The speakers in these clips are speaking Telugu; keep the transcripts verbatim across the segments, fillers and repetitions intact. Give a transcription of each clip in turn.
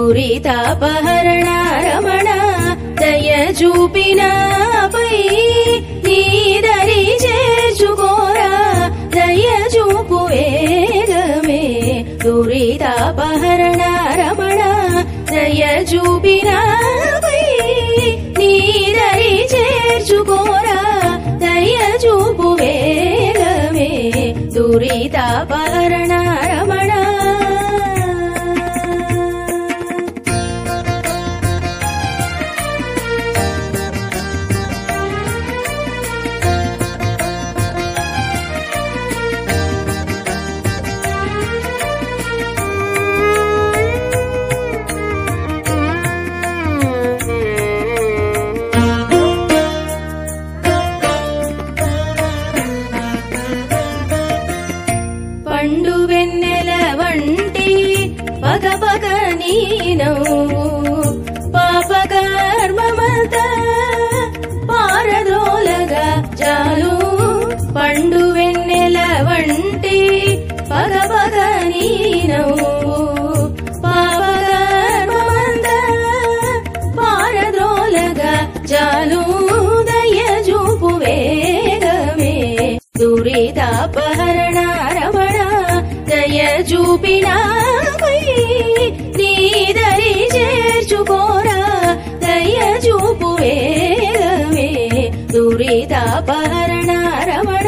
దురితాపహరణ రమణ దయ చూపినాపై నీదరి చేర్చుకోరా దయ చూపు వేగమే దురితాపహరణ రమణ దయ చూపినాపై నీదరి చేర్చుకోరా దయ చూపు వేగమే దురితాపహరణ రమణ పండు వెన్నెల వంటి పగ పగ నీనవు పాపకర్మమత పారద్రోలగా చాలు పండు వెన్నెల వంటి పగ పగ నీనవు పాపకర్మమంత పారద్రోలగా చాలు దయ చూపు వేగమే దురితాపహరణ రమణ దయ చూపినాపై నీదరి చేర్చుకోరా దయ చూపు వేగమే దురితాపహరణ రమణ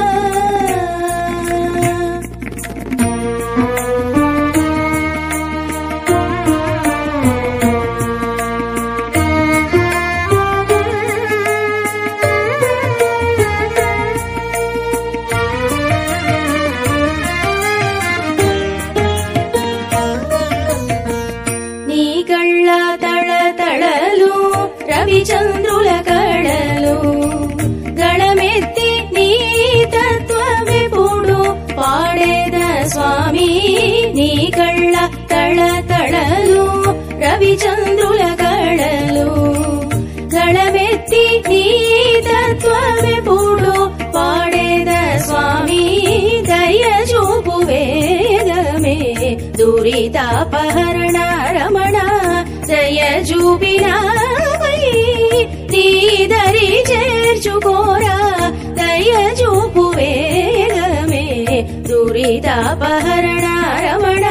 నీ కళ్ళ తళ తళలు రవిచంద్రుల కళలు గళమెత్తి నీ తత్వమెప్పుడు పాడేద స్వామి నీ కళ్ళ తళ తళలు రవిచంద్రుల కళలు గళమెత్తి నీ తత్వమెప్పుడు పాడేద స్వామి దయ చూపు వేగమే దురితాపహరణ రమణ దయ చూపినాపై నీదరి చేర్చుకోరా దయ చూపు వేగమే దురితాపహరణ రమణ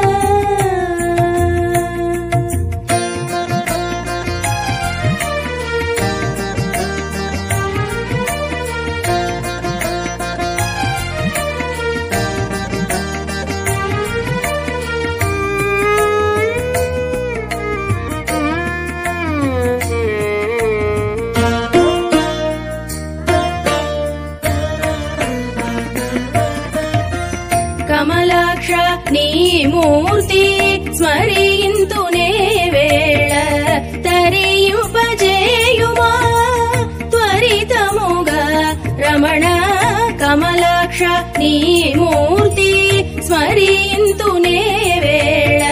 కమలాక్ష నీ మూర్తి స్మరింతునే వేళ తరింపజేయుమా త్వరితముగా రమణ కమలాక్ష నీ మూర్తి స్మరింతునే వేళ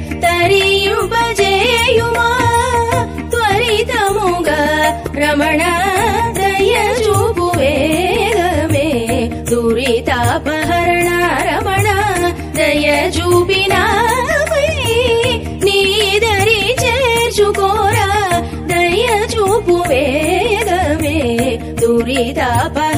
తరింపజేయుమా త్వరితముగా రమణ దయ చూపు వేగమే దురితాపహరణ రమణ దయ చూపినాపై నీదరి చేర్చుకోరా దయ చూపు వేగమే దురితాపహరణ